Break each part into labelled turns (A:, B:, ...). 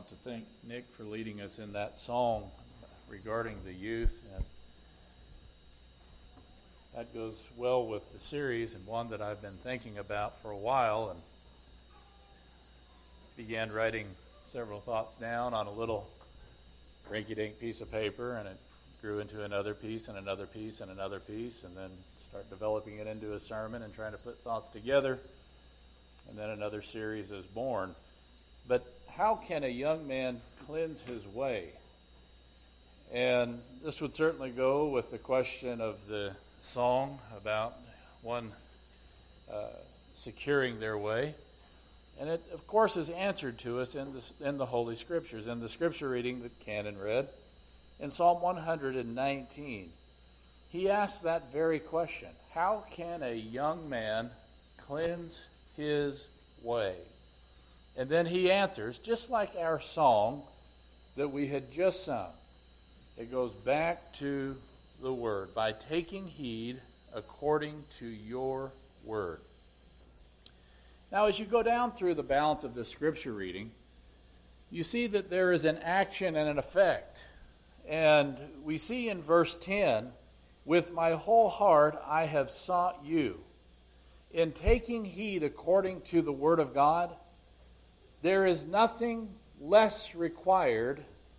A: want to thank Nick for leading us in that song regarding the youth. And that goes well with the series and one that I've been thinking about for a while, and began writing several thoughts down on a little rinky-dink piece of paper, and it grew into another piece and another piece and another piece, and then start developing it into a sermon and trying to put thoughts together, and then another series is born. But how can a young man cleanse his way? And this would certainly go with the question of the song about one securing their way. And it, of course, is answered to us in the Holy Scriptures. In the Scripture reading that Cannon read, in Psalm 119, he asks that very question. How can a young man cleanse his way? And then he answers, just like our song that we had just sung. It goes back to the Word, by taking heed according to your Word. Now, as you go down through the balance of the Scripture reading, you see that there is an action and an effect. And we see in verse 10, with my whole heart I have sought you. In taking heed according to the Word of God, there is nothing less required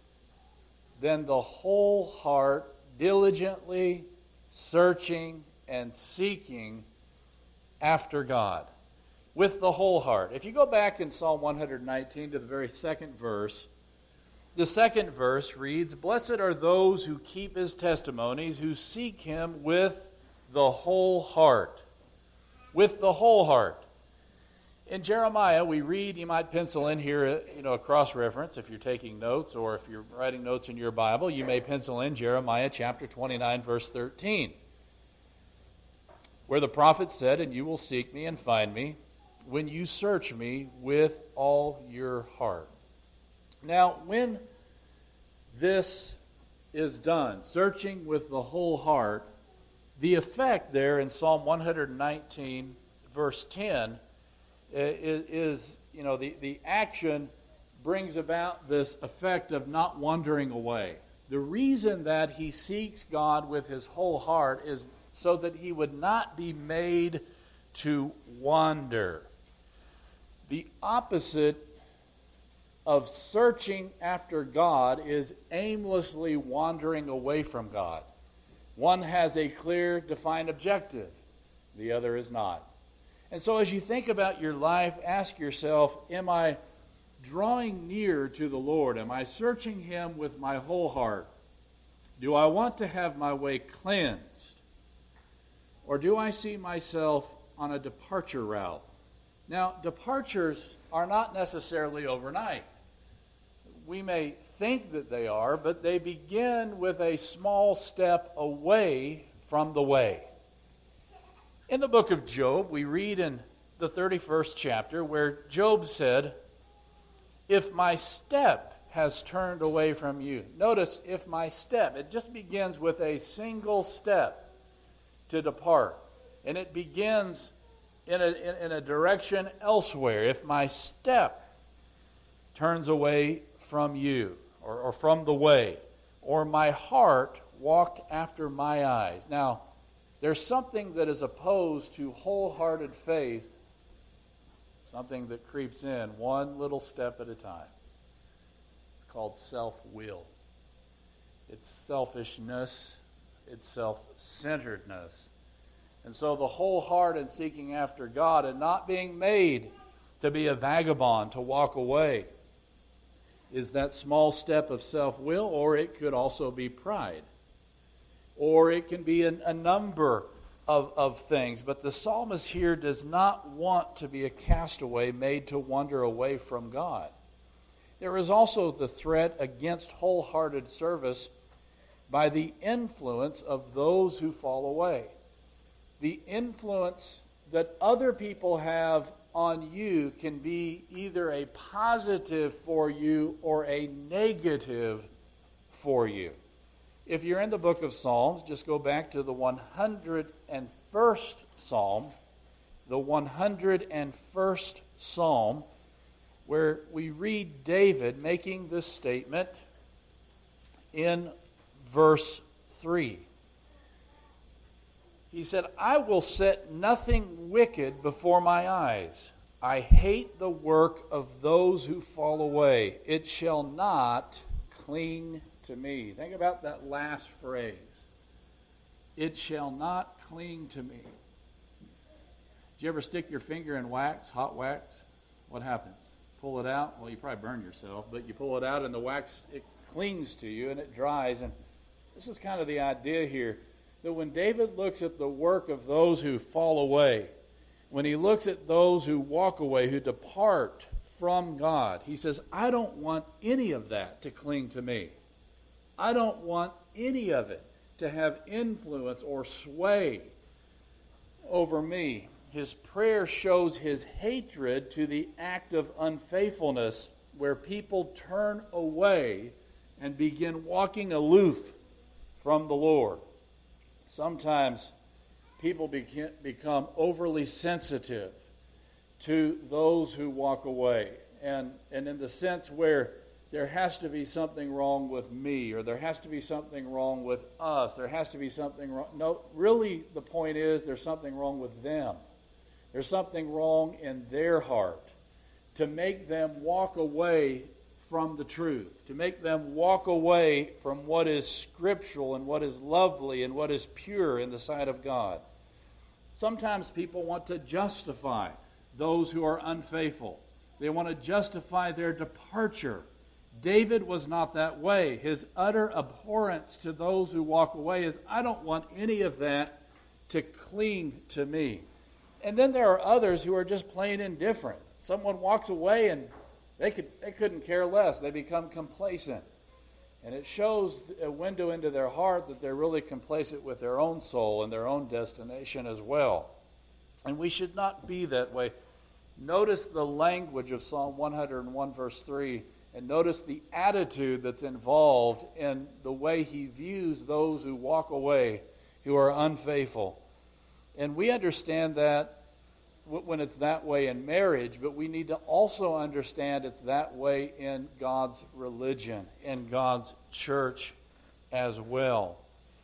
A: than the whole heart diligently searching and seeking after God. With the whole heart. If you go back in Psalm 119 to the very second verse, the second verse reads, "Blessed are those who keep his testimonies, who seek him with the whole heart." With the whole heart. In Jeremiah, we read, you might pencil in here, a cross-reference if you're taking notes, or if you're writing notes in your Bible, you may pencil in Jeremiah chapter 29, verse 13, where the prophet said, "And you will seek me and find me, when you search me with all your heart." Now, when this is done, searching with the whole heart, the effect there in Psalm 119, verse 10, is the action brings about this effect of not wandering away. The reason that he seeks God with his whole heart is so that he would not be made to wander. The opposite of searching after God is aimlessly wandering away from God. One has a clear, defined objective. The other is not. And so as you think about your life, ask yourself, am I drawing near to the Lord? Am I searching him with my whole heart? Do I want to have my way cleansed? Or do I see myself on a departure route? Now, departures are not necessarily overnight. We may think that they are, but they begin with a small step away from the way. In the book of Job, we read in the 31st chapter where Job said, "If my step has turned away from you." Notice, if my step, it just begins with a single step to depart. And it begins in a direction elsewhere. If my step turns away from you, or from the way, or my heart walked after my eyes. Now, there's something that is opposed to wholehearted faith, something that creeps in one little step at a time. It's called self-will. It's selfishness. It's self-centeredness. And so the whole heart in seeking after God and not being made to be a vagabond, to walk away, is that small step of self-will, or it could also be pride. Or it can be a number of things. But the psalmist here does not want to be a castaway made to wander away from God. There is also the threat against wholehearted service by the influence of those who fall away. The influence that other people have on you can be either a positive for you or a negative for you. If you're in the book of Psalms, just go back to the 101st Psalm. The 101st Psalm. where we read David making this statement in verse 3. He said, I will set nothing wicked before my eyes. I hate the work of those who fall away. It shall not cling to me. Think about that last phrase. It shall not cling to me. Did you ever stick your finger in wax, hot wax? What happens? Pull it out? Well, you probably burn yourself, but you pull it out and the wax, it clings to you and it dries. And this is kind of the idea here, that when David looks at the work of those who fall away, when he looks at those who walk away, who depart from God, he says, I don't want any of that to cling to me. I don't want any of it to have influence or sway over me. His prayer shows his hatred to the act of unfaithfulness, where people turn away and begin walking aloof from the Lord. Sometimes people become overly sensitive to those who walk away. And in the sense where there has to be something wrong with me, or there has to be something wrong with us, there has to be something wrong. No, really the point is there's something wrong with them. There's something wrong in their heart to make them walk away from the truth, to make them walk away from what is scriptural and what is lovely and what is pure in the sight of God. Sometimes people want to justify those who are unfaithful. They want to justify their departure. David was not that way. His utter abhorrence to those who walk away is, I don't want any of that to cling to me. And then there are others who are just plain indifferent. Someone walks away and they couldn't care less. They become complacent. And it shows a window into their heart that they're really complacent with their own soul and their own destination as well. And we should not be that way. Notice the language of Psalm 101 verse 3, and notice the attitude that's involved in the way he views those who walk away, who are unfaithful. And we understand that when it's that way in marriage, but we need to also understand it's that way in God's religion, in God's church as well.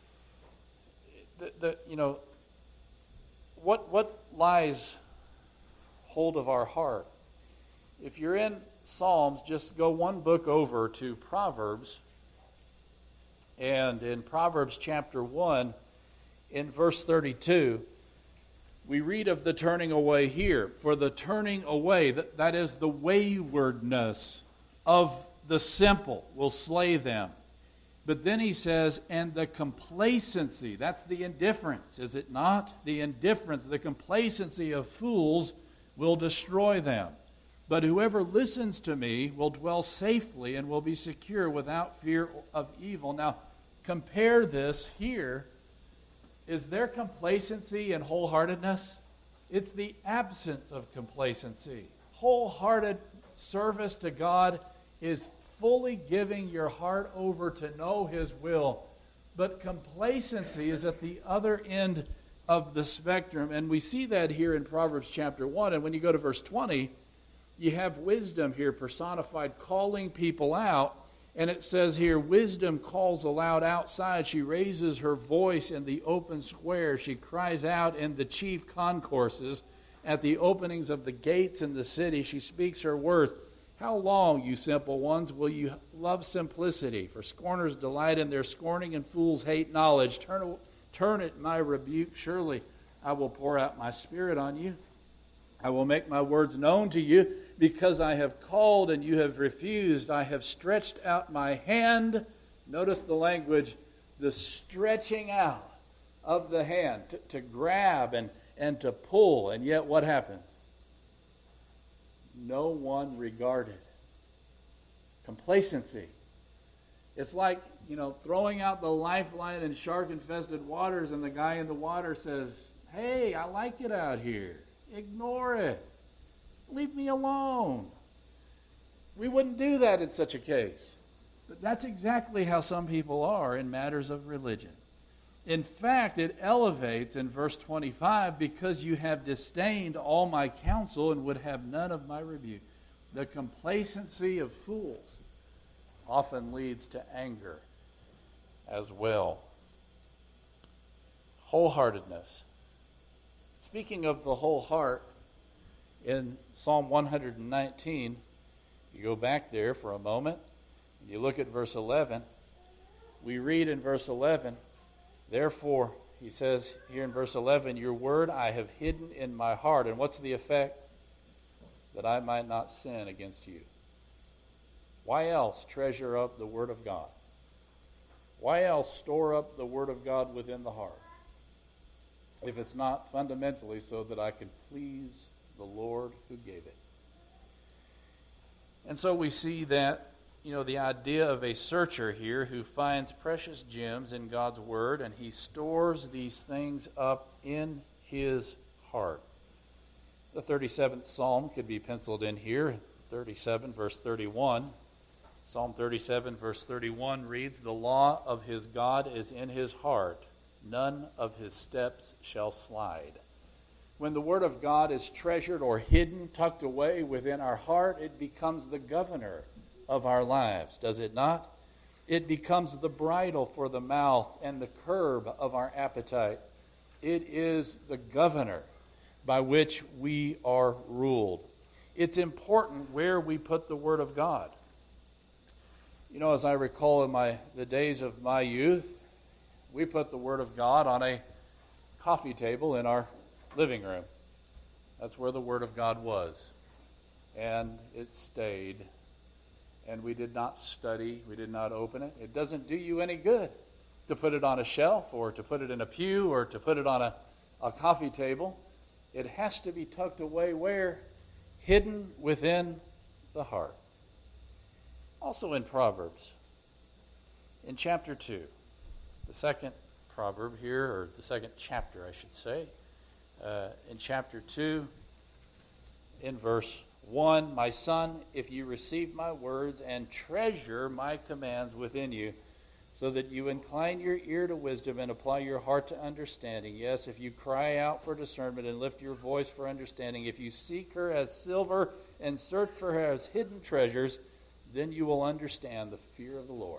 A: What lies hold of our heart? If you're in Psalms, just go one book over to Proverbs. And in Proverbs chapter 1, in verse 32, we read of the turning away here. For the turning away, that is the waywardness of the simple, will slay them. But then he says, and the complacency, that's the indifference, is it not? The indifference, the complacency of fools will destroy them. But whoever listens to me will dwell safely and will be secure without fear of evil. Now, compare this here. Is there complacency and wholeheartedness? It's the absence of complacency. Wholehearted service to God is fully giving your heart over to know His will. But complacency is at the other end of the spectrum. And we see that here in Proverbs chapter 1. And when you go to verse 20, you have wisdom here personified, calling people out. And it says here, wisdom calls aloud outside. She raises her voice in the open square. She cries out in the chief concourses. At the openings of the gates in the city, she speaks her words. How long, you simple ones, will you love simplicity? For scorners delight in their scorning, and fools hate knowledge. Turn at my rebuke. Surely I will pour out my spirit on you. I will make my words known to you. Because I have called and you have refused, I have stretched out my hand. Notice the language, the stretching out of the hand to grab and to pull. And yet what happens? No one regarded. Complacency. It's like, throwing out the lifeline in shark-infested waters, and the guy in the water says, hey, I like it out here. Ignore it. Leave me alone. We wouldn't do that in such a case. But that's exactly how some people are in matters of religion. In fact, it elevates in verse 25, because you have disdained all my counsel and would have none of my rebuke. The complacency of fools often leads to anger as well. Wholeheartedness. Speaking of the whole heart, in Psalm 119, you go back there for a moment, and you look at verse 11. We read in verse 11, therefore, he says here in verse 11, your word I have hidden in my heart. And what's the effect? That I might not sin against you. Why else treasure up the word of God? Why else store up the word of God within the heart? If it's not fundamentally so that I can please the Lord who gave it. And so we see that, the idea of a searcher here who finds precious gems in God's word, and he stores these things up in his heart. The 37th Psalm could be penciled in here, 37 verse 31. Psalm 37 verse 31 reads, the law of his God is in his heart. None of his steps shall slide. When the word of God is treasured or hidden, tucked away within our heart, it becomes the governor of our lives, does it not? It becomes the bridle for the mouth and the curb of our appetite. It is the governor by which we are ruled. It's important where we put the word of God. As I recall in the days of my youth, we put the word of God on a coffee table in our living room. That's where the word of God was. And it stayed. And we did not study. We did not open it. It doesn't do you any good to put it on a shelf or to put it in a pew or to put it on a coffee table. It has to be tucked away where? Hidden within the heart. Also in Proverbs, in chapter 2, the second proverb here, or the second chapter, I should say, in chapter 2, in verse 1, my son, if you receive my words and treasure my commands within you, so that you incline your ear to wisdom and apply your heart to understanding. Yes, if you cry out for discernment and lift your voice for understanding, if you seek her as silver and search for her as hidden treasures, then you will understand the fear of the Lord.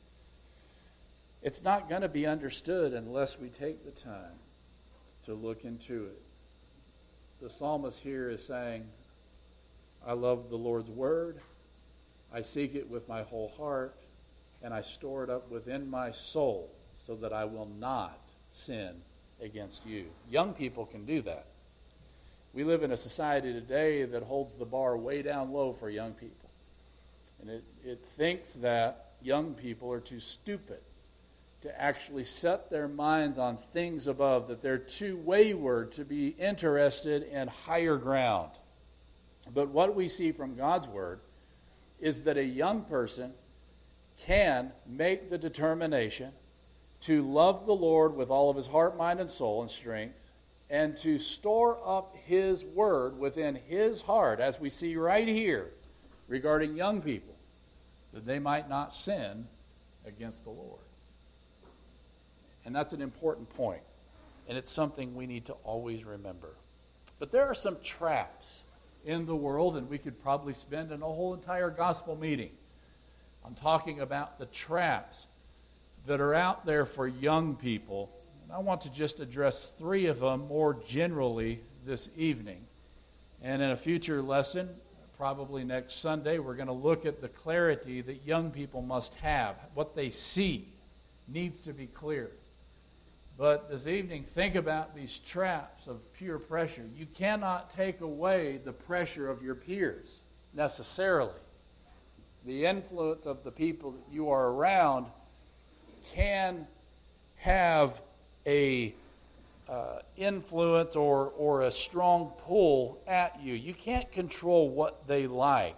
A: It's not going to be understood unless we take the time to look into it. The psalmist here is saying, I love the Lord's word. I seek it with my whole heart. And I store it up within my soul so that I will not sin against you. Young people can do that. We live in a society today that holds the bar way down low for young people. And it thinks that young people are too stupid to actually set their minds on things above, that they're too wayward to be interested in higher ground. But what we see from God's word is that a young person can make the determination to love the Lord with all of his heart, mind, and soul and strength, and to store up his word within his heart, as we see right here regarding young people, that they might not sin against the Lord. And that's an important point, and it's something we need to always remember. But there are some traps in the world, and we could probably spend a whole entire gospel meeting on talking about the traps that are out there for young people. And I want to just address 3 of them more generally this evening. And in a future lesson, probably next Sunday, we're going to look at the clarity that young people must have. What they see needs to be clear. But this evening, think about these traps of peer pressure. You cannot take away the pressure of your peers necessarily. The influence of the people that you are around can have a influence or a strong pull at you. You can't control what they like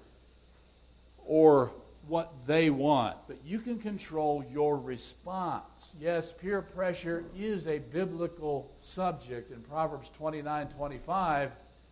A: or what they want, but you can control your response. Yes, peer pressure is a biblical subject. In Proverbs 29:25,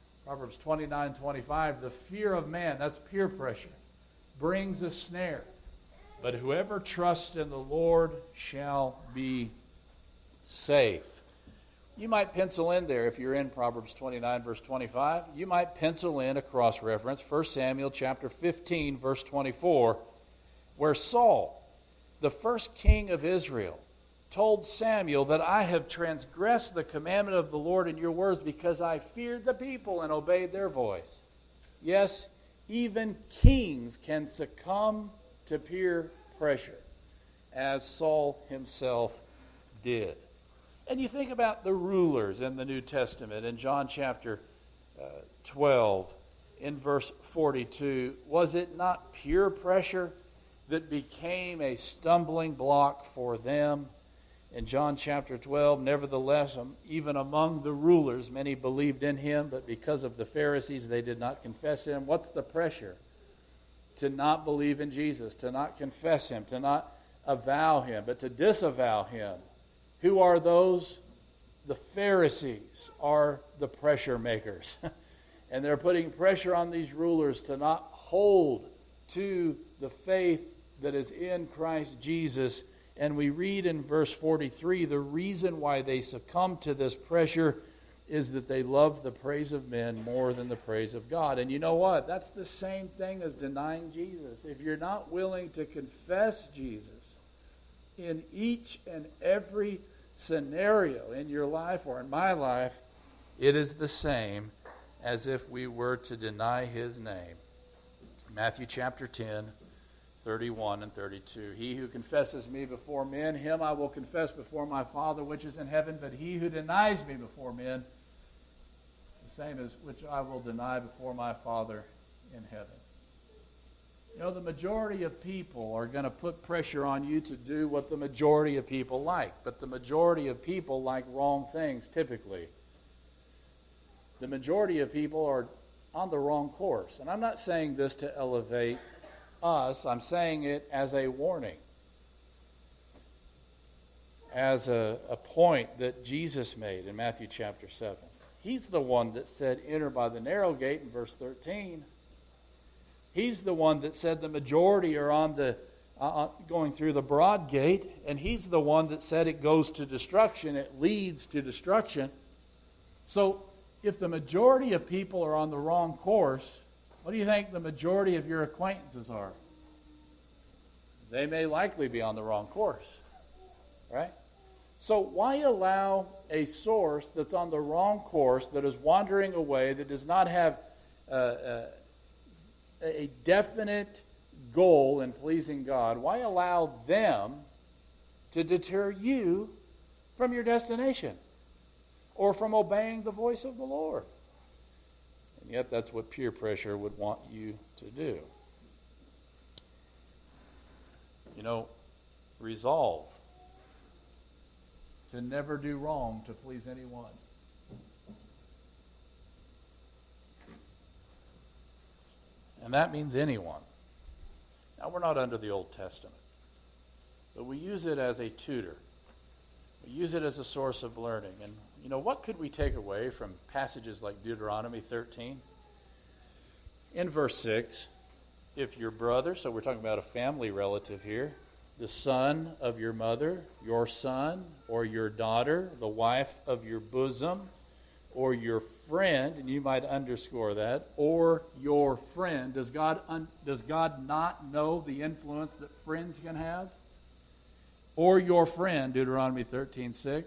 A: the fear of man, that's peer pressure, brings a snare. But whoever trusts in the Lord shall be safe. You might pencil in there, if you're in Proverbs 29, verse 25, you might pencil in a cross-reference, 1 Samuel chapter 15, verse 24, where Saul, the first king of Israel, told Samuel that I have transgressed the commandment of the Lord in your words because I feared the people and obeyed their voice. Yes, even kings can succumb to peer pressure, as Saul himself did. And you think about the rulers in the New Testament in John chapter 12, in verse 42. Was it not peer pressure that became a stumbling block for them? In John chapter 12, nevertheless, even among the rulers, many believed in him, but because of the Pharisees, they did not confess him. What's the pressure? To not believe in Jesus, to not confess him, to not avow him, but to disavow him. Who are those? The Pharisees are the pressure makers. And they're putting pressure on these rulers to not hold to the faith that is in Christ Jesus. And we read in verse 43, the reason why they succumb to this pressure is that they love the praise of men more than the praise of God. And you know what? That's the same thing as denying Jesus. If you're not willing to confess Jesus in each and every scenario in your life or in my life, it is the same as if we were to deny his name. Matthew chapter 10, 31 and 32. He who confesses me before men, him I will confess before my Father which is in heaven. But he who denies me before men, the same as which I will deny before my Father in heaven. You know, the majority of people are going to put pressure on you to do what the majority of people like. But the majority of people like wrong things, typically. The majority of people are on the wrong course. And I'm not saying this to elevate us. I'm saying it as a warning. As a point that Jesus made in Matthew chapter 7. He's the one that said, enter by the narrow gate in verse 13. He's the one that said the majority are on the going through the broad gate, and he's the one that said it goes to destruction, it leads to destruction. So if the majority of people are on the wrong course, what do you think the majority of your acquaintances are? They may likely be on the wrong course, right? So why allow a source that's on the wrong course, that is wandering away, that does not have a definite goal in pleasing God, why allow them to deter you from your destination or from obeying the voice of the Lord? And yet that's what peer pressure would want you to do. You know, resolve to never do wrong to please anyone. And that means anyone. Now, we're not under the Old Testament, but we use it as a tutor. We use it as a source of learning. And, you know, what could we take away from passages like Deuteronomy 13? In verse 6, if your brother, so we're talking about a family relative here, the son of your mother, your son, or your daughter, the wife of your bosom, or your friend, and you might underscore that, or your friend. Does God not know the influence that friends can have? Or your friend, Deuteronomy 13:6.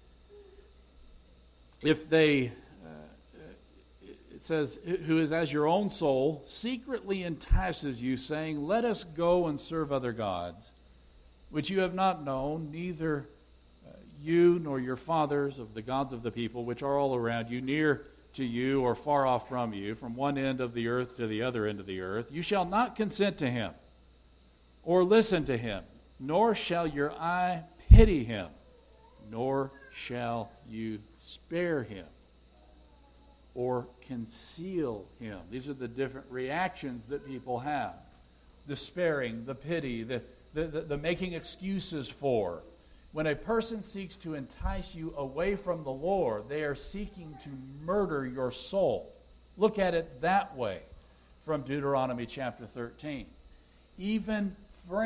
A: If they, it says, who is as your own soul, secretly entices you, saying, let us go and serve other gods, which you have not known, neither you nor your fathers of the gods of the people, which are all around you, near to you or far off from you, from one end of the earth to the other end of the earth. You shall not consent to him or listen to him, nor shall your eye pity him, nor shall you spare him or conceal him. These are the different reactions that people have. The sparing, the pity, the making excuses for. When a person seeks to entice you away from the Lord, they are seeking to murder your soul. Look at it that way from Deuteronomy chapter 13. Even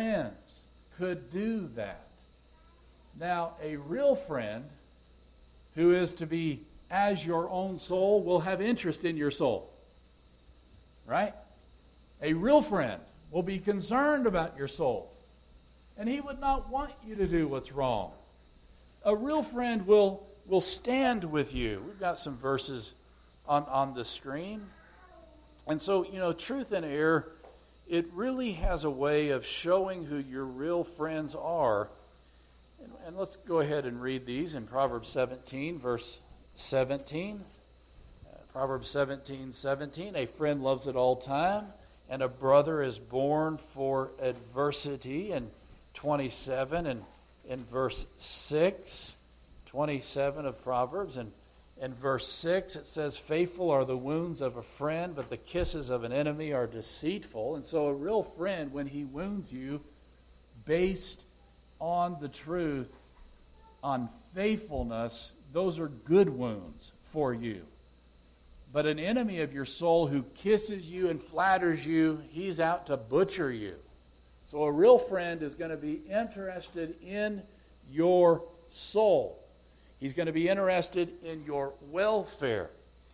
A: friends could do that. Now, a real friend who is to be as your own soul, will have interest in your soul. Right? A real friend will be concerned about your soul. And he would not want you to do what's wrong. A real friend will stand with you. We've got some verses on the screen. And so, truth and error, it really has a way of showing who your real friends are. And let's go ahead and read these in Proverbs 17, verse 17. Proverbs 17:17. A friend loves at all time, and a brother is born for adversity. And 27 and in verse 6, 27 of Proverbs. And in verse 6 it says, faithful are the wounds of a friend, but the kisses of an enemy are deceitful. And so a real friend, when he wounds you based on the truth, on faithfulness, those are good wounds for you. But an enemy of your soul who kisses you and flatters you, he's out to butcher you. So a real friend is going to be interested in your soul. He's going to be interested in your welfare.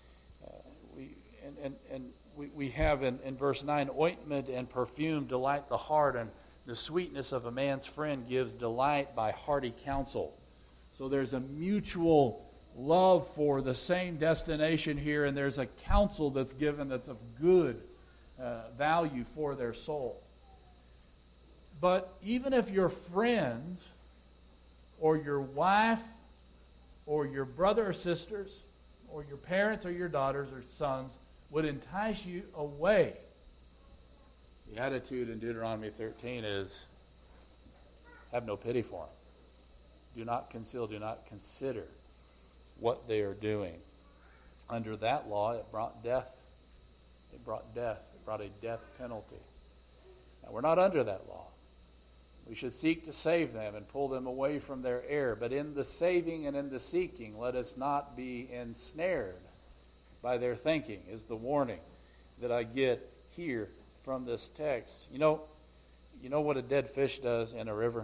A: We have in verse 9, ointment and perfume delight the heart, and the sweetness of a man's friend gives delight by hearty counsel. So there's a mutual love for the same destination here, and there's a counsel that's given that's of good value for their soul. But even if your friend or your wife or your brother or sisters or your parents or your daughters or sons would entice you away, the attitude in Deuteronomy 13 is, have no pity for them. Do not conceal, do not consider what they are doing. Under that law, it brought death. It brought death. It brought a death penalty. Now, we're not under that law. We should seek to save them and pull them away from their error. But in the saving and in the seeking, let us not be ensnared by their thinking, is the warning that I get here from this text. You know what a dead fish does in a river?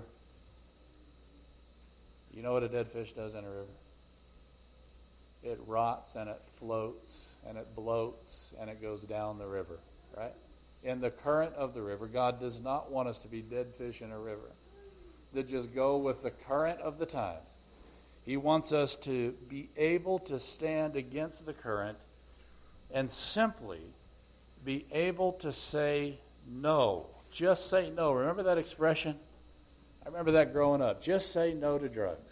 A: You know what a dead fish does in a river? It rots and it floats and it bloats and it goes down the river, right? In the current of the river, God does not want us to be dead fish in a river that just go with the current of the times. He wants us to be able to stand against the current and simply be able to say no. Just say no. Remember that expression? I remember that growing up. Just say no to drugs.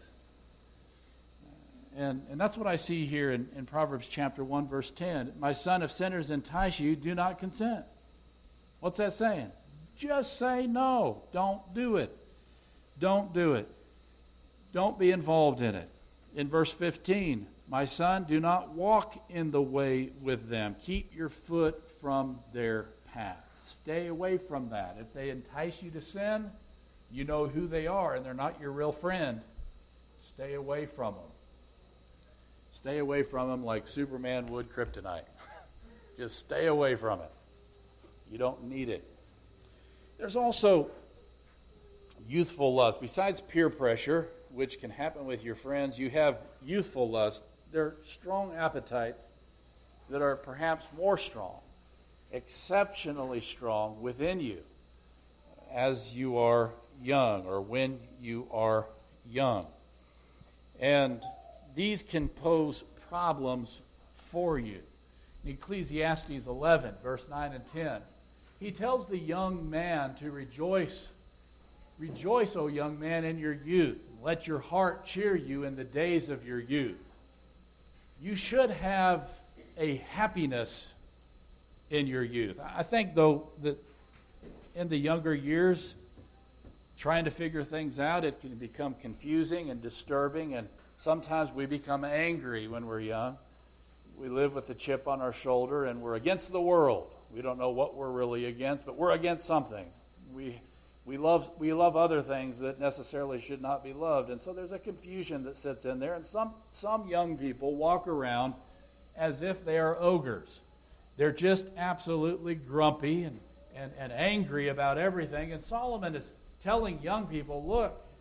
A: And that's what I see here in Proverbs chapter 1, verse 10. My son, if sinners entice you, do not consent. What's that saying? Just say no. Don't do it. Don't do it. Don't be involved in it. In verse 15, my son, do not walk in the way with them. Keep your foot from their path. Stay away from that. If they entice you to sin, you know who they are, and they're not your real friend. Stay away from them. Stay away from them like Superman would kryptonite. Just stay away from it. You don't need it. There's also youthful lust. Besides peer pressure, which can happen with your friends, you have youthful lust. They're strong appetites that are perhaps more strong, exceptionally strong within you as you are young or when you are young. And these can pose problems for you. In Ecclesiastes 11, verse 9 and 10, he tells the young man to rejoice. Rejoice, O young man, in your youth. Let your heart cheer you in the days of your youth. You should have a happiness in your youth. I think, though, that in the younger years, trying to figure things out, it can become confusing and disturbing, and sometimes we become angry when we're young. We live with a chip on our shoulder, and we're against the world. We don't know what we're really against, but we're against something. We love other things that necessarily should not be loved, and so there's a confusion that sits in there. And some young people walk around as if they are ogres. They're just absolutely grumpy and angry about everything. And Solomon is telling young people, look,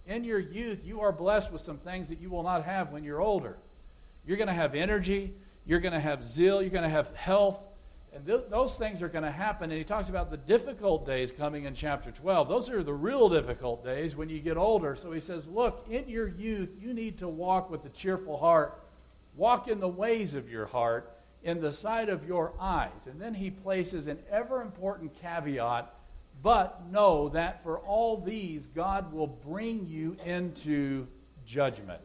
A: In your youth, you are blessed with some things that you will not have when you're older. You're going to have energy. You're going to have zeal. You're going to have health. And those things are going to happen. And he talks about the difficult days coming in chapter 12. Those are the real difficult days when you get older. So he says, look, in your youth, you need to walk with a cheerful heart. Walk in the ways of your heart, in the sight of your eyes. And then he places an ever important caveat, but know that for all these, God will bring you into judgment.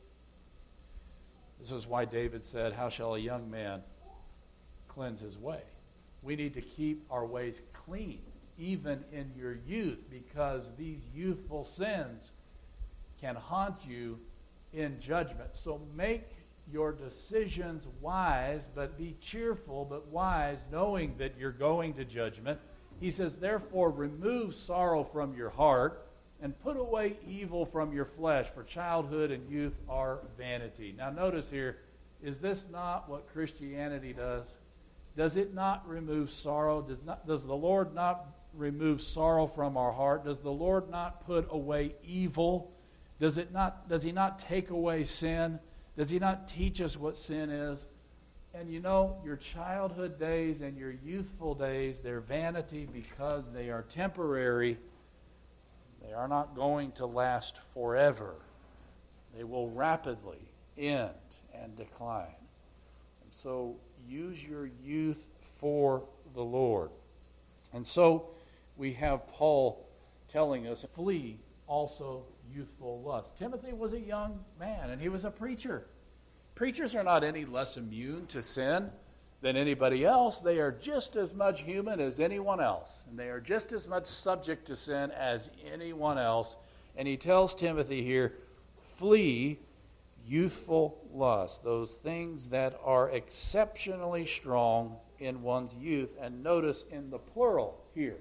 A: This is why David said, how shall a young man cleanse his way? We need to keep our ways clean, even in your youth, because these youthful sins can haunt you in judgment. So make your decisions wise, but be cheerful, but wise, knowing that you're going to judgment. He says, therefore, remove sorrow from your heart and put away evil from your flesh, for childhood and youth are vanity. Now notice here, is this not what Christianity does? Does it not remove sorrow? Does the Lord not remove sorrow from our heart? Does the Lord not put away evil? Does he not take away sin? Does he not teach us what sin is? And you know, your childhood days and your youthful days, they're vanity because they are temporary. They are not going to last forever. They will rapidly end and decline. And so use your youth for the Lord. And so we have Paul telling us, flee also youthful lust. Timothy was a young man, and he was a preacher. Preachers are not any less immune to sin than anybody else. They are just as much human as anyone else, and they are just as much subject to sin as anyone else. And he tells Timothy here, flee youthful lust, those things that are exceptionally strong in one's youth. And notice in the plural here,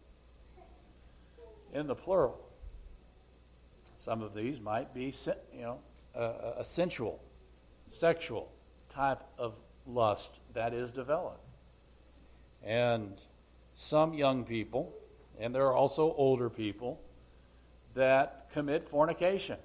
A: in the plural, some of these might be, a sensual, sexual type of lust that is developed. And some young people, and there are also older people, that commit fornication.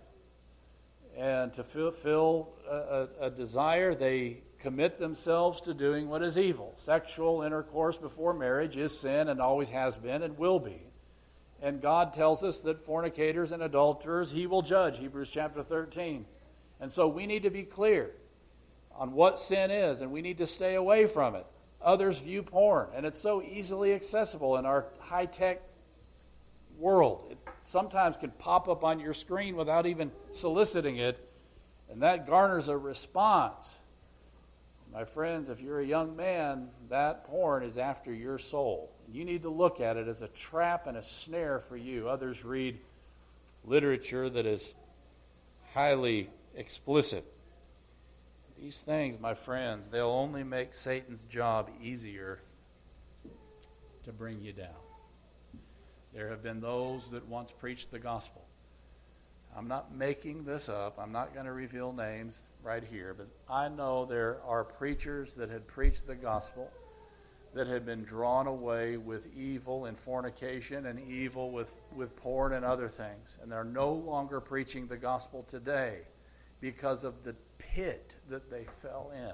A: And to fulfill a desire, they commit themselves to doing what is evil. Sexual intercourse before marriage is sin and always has been and will be. And God tells us that fornicators and adulterers he will judge, Hebrews chapter 13. And so we need to be clear on what sin is, and we need to stay away from it. Others view porn, and it's so easily accessible in our high-tech world. It sometimes can pop up on your screen without even soliciting it, and that garners a response. My friends, if you're a young man, that porn is after your soul. You need to look at it as a trap and a snare for you. Others read literature that is highly explicit. These things, my friends, they'll only make Satan's job easier to bring you down. There have been those that once preached the gospel. I'm not making this up. I'm not going to reveal names right here, but I know there are preachers that had preached the gospel that had been drawn away with evil and fornication and evil with porn and other things. And they're no longer preaching the gospel today because of the pit that they fell in.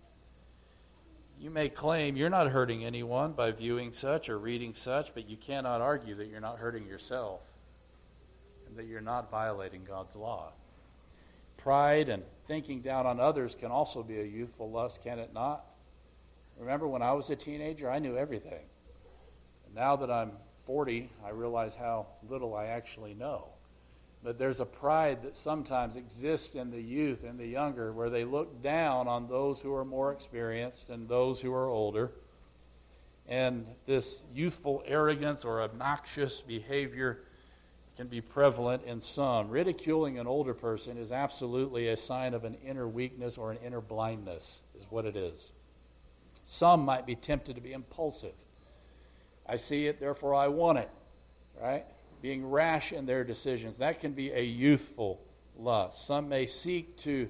A: You may claim you're not hurting anyone by viewing such or reading such, but you cannot argue that you're not hurting yourself and that you're not violating God's law. Pride and thinking down on others can also be a youthful lust, can it not? Remember when I was a teenager, I knew everything. And now that I'm 40, I realize how little I actually know. But there's a pride that sometimes exists in the youth and the younger where they look down on those who are more experienced and those who are older. And this youthful arrogance or obnoxious behavior can be prevalent in some. Ridiculing an older person is absolutely a sign of an inner weakness or an inner blindness, is what it is. Some might be tempted to be impulsive. I see it, therefore I want it, right? Being rash in their decisions. That can be a youthful lust. Some may seek to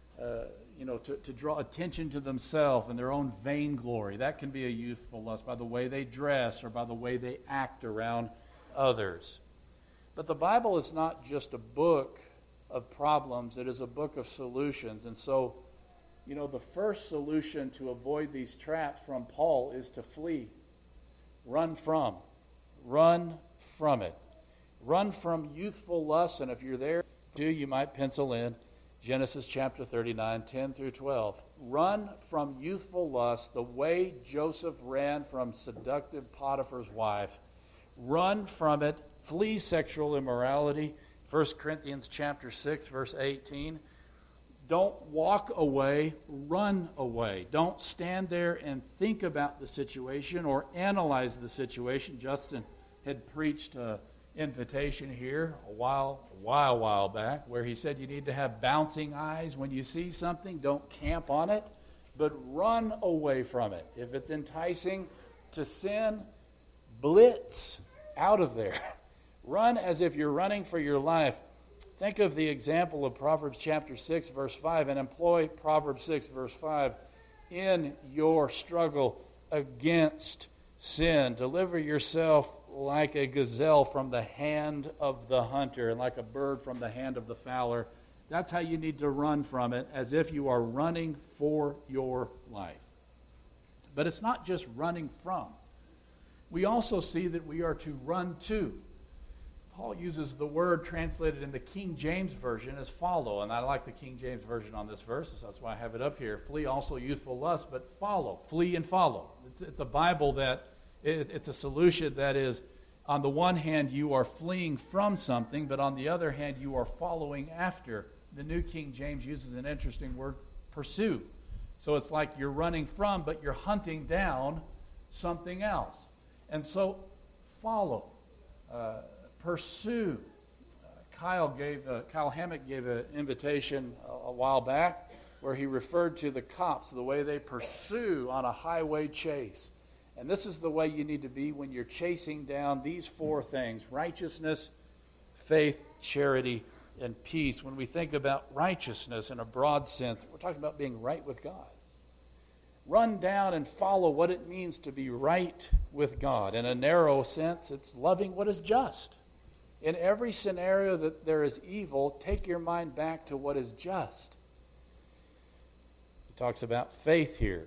A: draw attention to themselves and their own vainglory. That can be a youthful lust by the way they dress or by the way they act around others. But the Bible is not just a book of problems, it is a book of solutions. And so, the first solution to avoid these traps from Paul is to flee. Run from it. Run from youthful lusts, and if you're there, you might pencil in Genesis chapter 39, 10 through 12. Run from youthful lust the way Joseph ran from seductive Potiphar's wife. Run from it. Flee sexual immorality. 1 Corinthians chapter 6, verse 18. Don't walk away, run away. Don't stand there and think about the situation or analyze the situation. Justin had preached an invitation here a while back where he said you need to have bouncing eyes. When you see something, don't camp on it, but run away from it. If it's enticing to sin, blitz out of there. Run as if you're running for your life. Think of the example of Proverbs chapter 6, verse 5, and employ Proverbs 6, verse 5 in your struggle against sin. Deliver yourself like a gazelle from the hand of the hunter and like a bird from the hand of the fowler. That's how you need to run from it, as if you are running for your life. But it's not just running from. We also see that we are to run to. Paul uses the word translated in the King James Version as follow, and I like the King James Version on this verse, so that's why I have it up here. Flee also youthful lust, but follow. Flee and follow. It's a Bible that, it's a solution that is, on the one hand, you are fleeing from something, but on the other hand, you are following after. The New King James uses an interesting word, pursue. So it's like you're running from, but you're hunting down something else. And so, follow. Pursue. Kyle Hammack gave an invitation a while back where he referred to the cops, the way they pursue on a highway chase. And this is the way you need to be when you're chasing down these four things: righteousness, faith, charity, and peace. When we think about righteousness in a broad sense, we're talking about being right with God. Run down and follow what it means to be right with God. In a narrow sense, it's loving what is just. In every scenario that there is evil, take your mind back to what is just. He talks about faith here.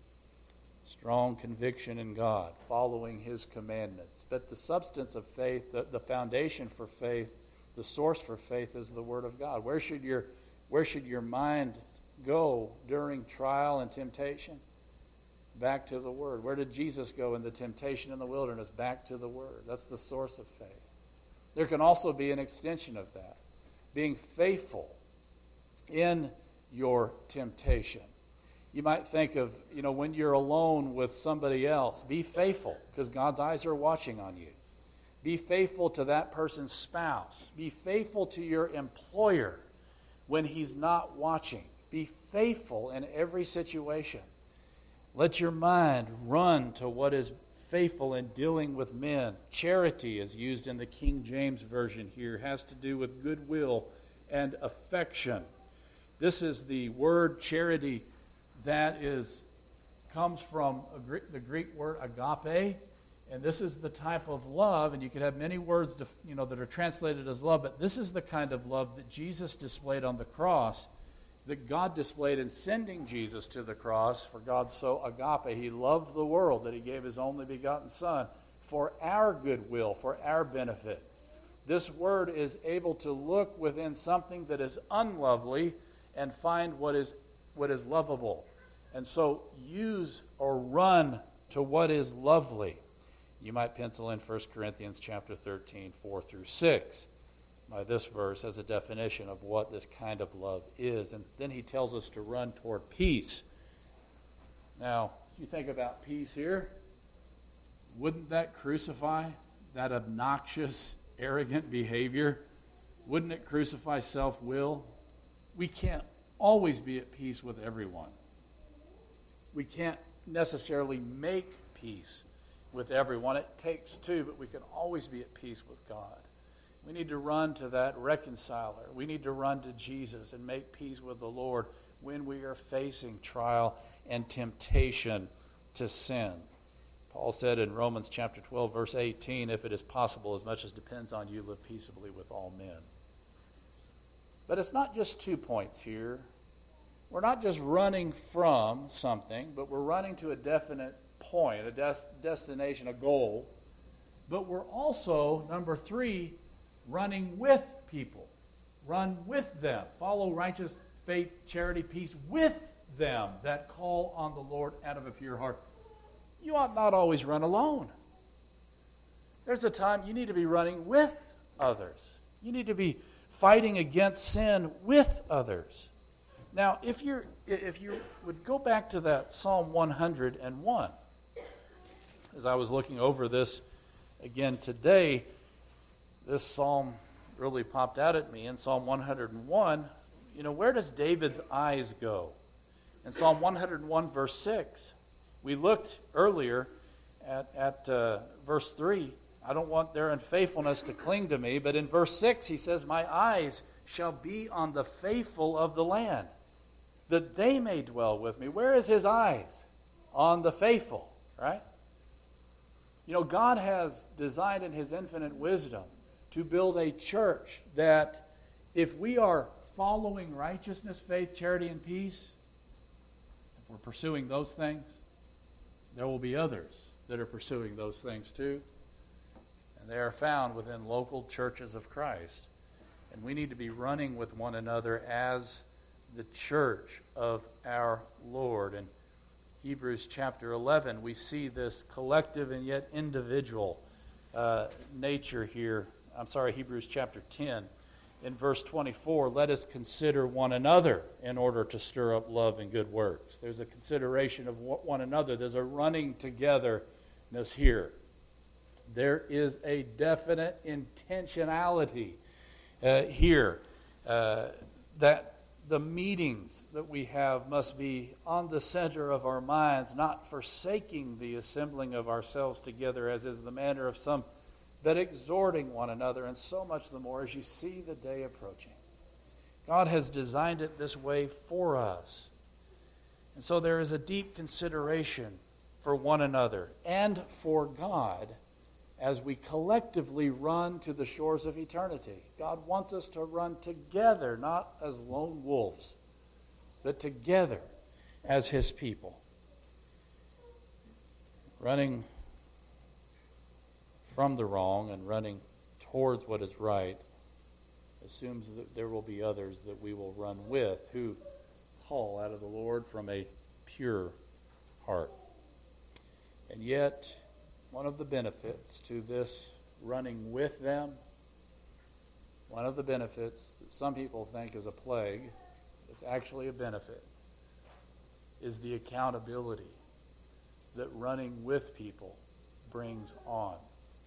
A: Strong conviction in God, following His commandments. But the substance of faith, the foundation for faith, the source for faith is the Word of God. Where should your mind go during trial and temptation? Back to the Word. Where did Jesus go in the temptation in the wilderness? Back to the Word. That's the source of faith. There can also be an extension of that. Being faithful in your temptation. You might think of, when you're alone with somebody else, be faithful because God's eyes are watching on you. Be faithful to that person's spouse. Be faithful to your employer when he's not watching. Be faithful in every situation. Let your mind run to what is faithful in dealing with men. Charity is used in the King James Version here. It has to do with goodwill and affection. This is the word charity that comes from the Greek word agape, and this is the type of love, and you could have many words that are translated as love, but this is the kind of love that Jesus displayed on the cross, that God displayed in sending Jesus to the cross. For God so agape, He loved the world that He gave His only begotten Son for our goodwill, for our benefit. This word is able to look within something that is unlovely and find what is lovable. And so use or run to what is lovely. You might pencil in 1 Corinthians chapter 13, 4 through 6. By this verse as a definition of what this kind of love is. And then he tells us to run toward peace. Now, you think about peace here, wouldn't that crucify that obnoxious, arrogant behavior? Wouldn't it crucify self-will? We can't always be at peace with everyone. We can't necessarily make peace with everyone. It takes two, but we can always be at peace with God. We need to run to that reconciler. We need to run to Jesus and make peace with the Lord when we are facing trial and temptation to sin. Paul said in Romans chapter 12, verse 18, if it is possible, as much as depends on you, live peaceably with all men. But it's not just 2 points here. We're not just running from something, but we're running to a definite point, a destination, a goal. But we're also, number 3, running with people. Run with them. Follow righteous faith, charity, peace with them that call on the Lord out of a pure heart. You ought not always run alone. There's a time you need to be running with others. You need to be fighting against sin with others. Now, if you would go back to that Psalm 101, as I was looking over this again today, this psalm really popped out at me. In Psalm 101, where does David's eyes go? In Psalm 101, verse 6, we looked earlier at verse 3. I don't want their unfaithfulness to cling to me. But in verse 6, he says, my eyes shall be on the faithful of the land, that they may dwell with me. Where is his eyes? On the faithful, right? God has designed in his infinite wisdom to build a church that if we are following righteousness, faith, charity, and peace, if we're pursuing those things, there will be others that are pursuing those things too. And they are found within local churches of Christ. And we need to be running with one another as the church of our Lord. In Hebrews chapter 11, we see this collective and yet individual nature here. Hebrews chapter 10. In verse 24, let us consider one another in order to stir up love and good works. There's a consideration of one another. There's a running togetherness here. There is a definite intentionality here that the meetings that we have must be on the center of our minds, not forsaking the assembling of ourselves together as is the manner of some, but exhorting one another, and so much the more as you see the day approaching. God has designed it this way for us. And so there is a deep consideration for one another and for God as we collectively run to the shores of eternity. God wants us to run together, not as lone wolves, but together as his people. Running from the wrong and running towards what is right assumes that there will be others that we will run with who call out of the Lord from a pure heart. And yet, one of the benefits to this running with them, one of the benefits that some people think is a plague, it's actually a benefit, is the accountability that running with people brings on.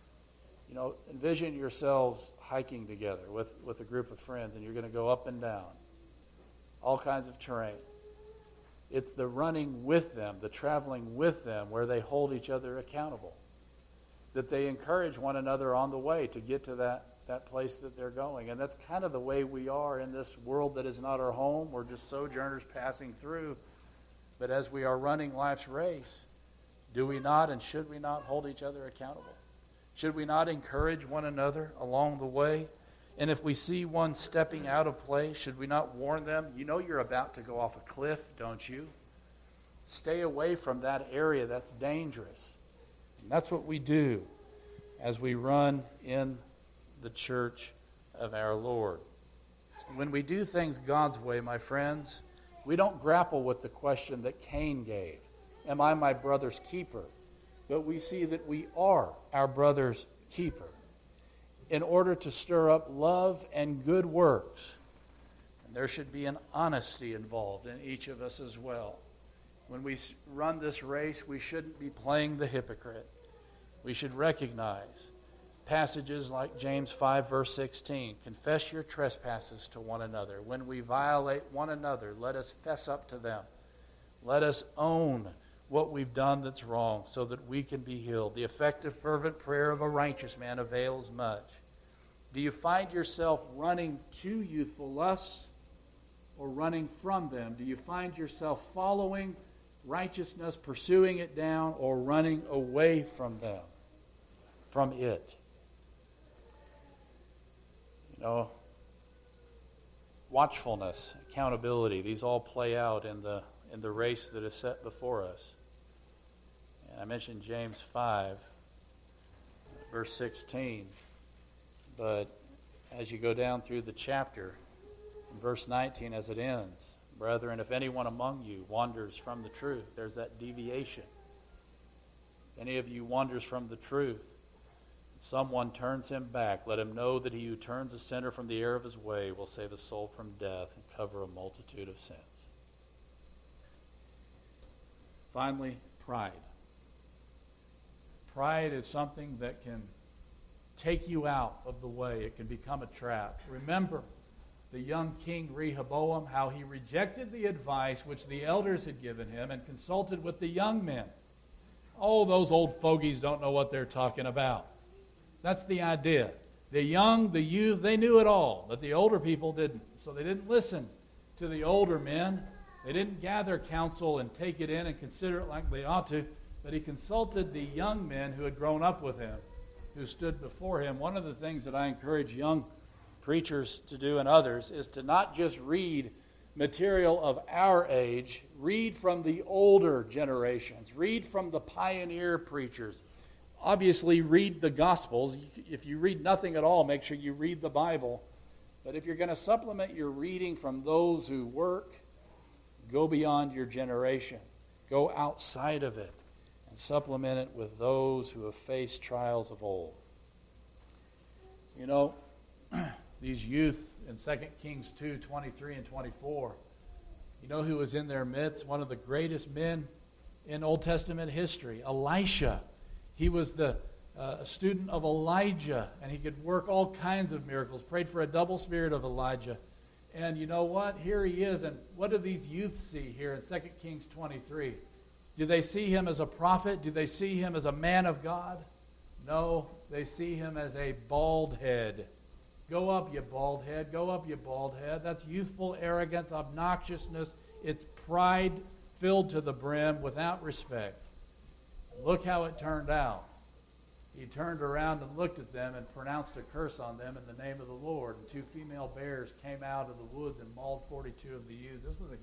A: Envision yourselves hiking together with a group of friends, and you're going to go up and down, all kinds of terrain. It's the running with them, the traveling with them, where they hold each other accountable, that they encourage one another on the way to get to that place that they're going. And that's kind of the way we are in this world that is not our home. We're just sojourners passing through. But as we are running life's race, do we not and should we not hold each other accountable? Should we not encourage one another along the way? And if we see one stepping out of place, should we not warn them? You're about to go off a cliff, don't you? Stay away from that area. That's dangerous. And that's what we do as we run in the church of our Lord. When we do things God's way, my friends, we don't grapple with the question that Cain gave. Am I my brother's keeper? But we see that we are our brother's keeper in order to stir up love and good works. And there should be an honesty involved in each of us as well. When we run this race, we shouldn't be playing the hypocrite. We should recognize passages like James 5, verse 16. Confess your trespasses to one another. When we violate one another, let us fess up to them. Let us own what we've done that's wrong so that we can be healed. The effective, fervent prayer of a righteous man avails much. Do you find yourself running to youthful lusts or running from them? Do you find yourself following righteousness, pursuing it down, or running away from it. Watchfulness, accountability, these all play out in the race that is set before us. And I mentioned James 5, verse 16, but as you go down through the chapter, in verse 19 as it ends, brethren, if anyone among you wanders from the truth, there's that deviation. If any of you wanders from the truth, someone turns him back, let him know that he who turns a sinner from the error of his way will save a soul from death and cover a multitude of sins. Finally, pride. Pride is something that can take you out of the way. It can become a trap. Remember the young king Rehoboam, how he rejected the advice which the elders had given him and consulted with the young men. Oh, those old fogies don't know what they're talking about. That's the idea. The young, the youth, they knew it all, but the older people didn't. So they didn't listen to the older men. They didn't gather counsel and take it in and consider it like they ought to, but he consulted the young men who had grown up with him, who stood before him. One of the things that I encourage young preachers to do and others is to not just read material of our age, read from the older generations, read from the pioneer preachers. Obviously, read the Gospels. If you read nothing at all, make sure you read the Bible. But if you're going to supplement your reading from those who work, go beyond your generation. Go outside of it and supplement it with those who have faced trials of old. You know, these youth in 2 Kings 2, 23 and 24, you know who was in their midst? One of the greatest men in Old Testament history, Elisha. He was the student of Elijah, and he could work all kinds of miracles. Prayed for a double spirit of Elijah. And you know what? Here he is. And what do these youth see here in 2 Kings 23? Do they see him as a prophet? Do they see him as a man of God? No, they see him as a bald head. Go up, you bald head. Go up, you bald head. That's youthful arrogance, obnoxiousness. It's pride filled to the brim without respect. Look how it turned out. He turned around and looked at them and pronounced a curse on them in the name of the Lord. And 2 female bears came out of the woods and mauled 42 of the youth. This was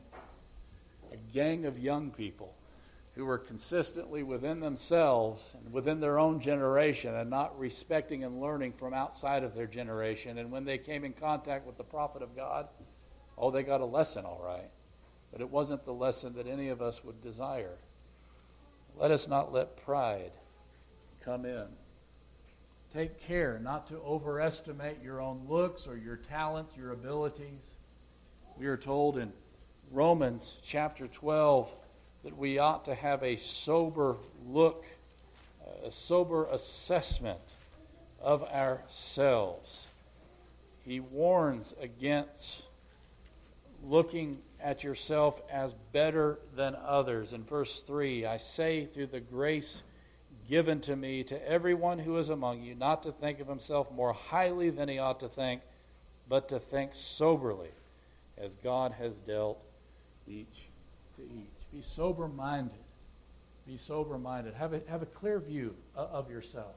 A: a gang of young people who were consistently within themselves and within their own generation and not respecting and learning from outside of their generation. And when they came in contact with the prophet of God, they got a lesson, all right. But it wasn't the lesson that any of us would desire. Let us not let pride come in. Take care not to overestimate your own looks or your talents, your abilities. We are told in Romans chapter 12 that we ought to have a sober look, a sober assessment of ourselves. He warns against looking at yourself as better than others. In verse 3, I say through the grace given to me to everyone who is among you, not to think of himself more highly than he ought to think, but to think soberly, as God has dealt each to each. Be sober-minded. Be sober-minded. Have a clear view of yourself.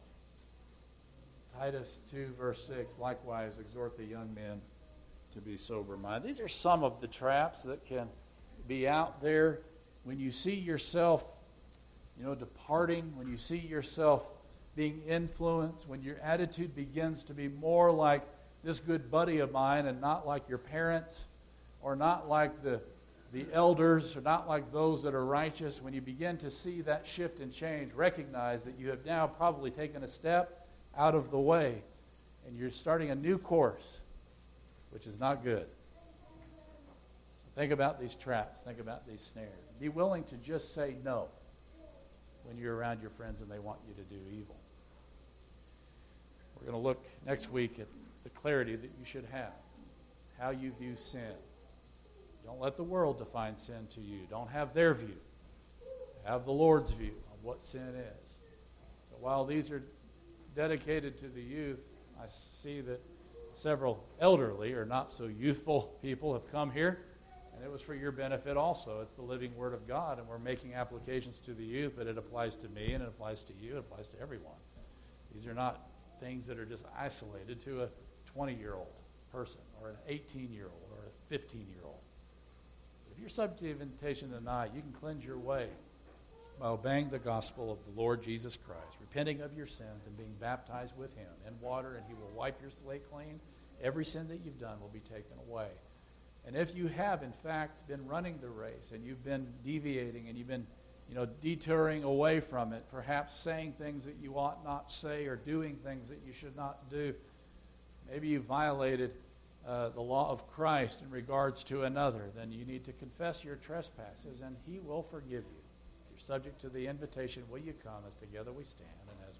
A: Titus 2, verse 6, likewise exhort the young men to be sober-minded. These are some of the traps that can be out there when you see yourself, departing, when you see yourself being influenced, when your attitude begins to be more like this good buddy of mine and not like your parents or not like the elders or not like those that are righteous. When you begin to see that shift and change, recognize that you have now probably taken a step out of the way and you're starting a new course, which is not good. So think about these traps. Think about these snares. Be willing to just say no when you're around your friends and they want you to do evil. We're going to look next week at the clarity that you should have, how you view sin. Don't let the world define sin to you. Don't have their view. Have the Lord's view of what sin is. So while these are dedicated to the youth, I see that several elderly or not so youthful people have come here, And it was for your benefit also. It's the living Word of God, and we're making applications to the youth, but it applies to me, and it applies to you, it applies to everyone. These are not things that are just isolated to a 20-year-old person or an 18-year-old or a 15-year-old. If you're subject to the invitation tonight, you can cleanse your way by obeying the gospel of the Lord Jesus Christ, repenting of your sins and being baptized with him in water, and he will wipe your slate clean. Every sin that you've done will be taken away. And if you have, in fact, been running the race and you've been deviating and you've been detouring away from it, perhaps saying things that you ought not say or doing things that you should not do, maybe you violated the law of Christ in regards to another, then you need to confess your trespasses and he will forgive you. If you're subject to the invitation, will you come as together we stand and as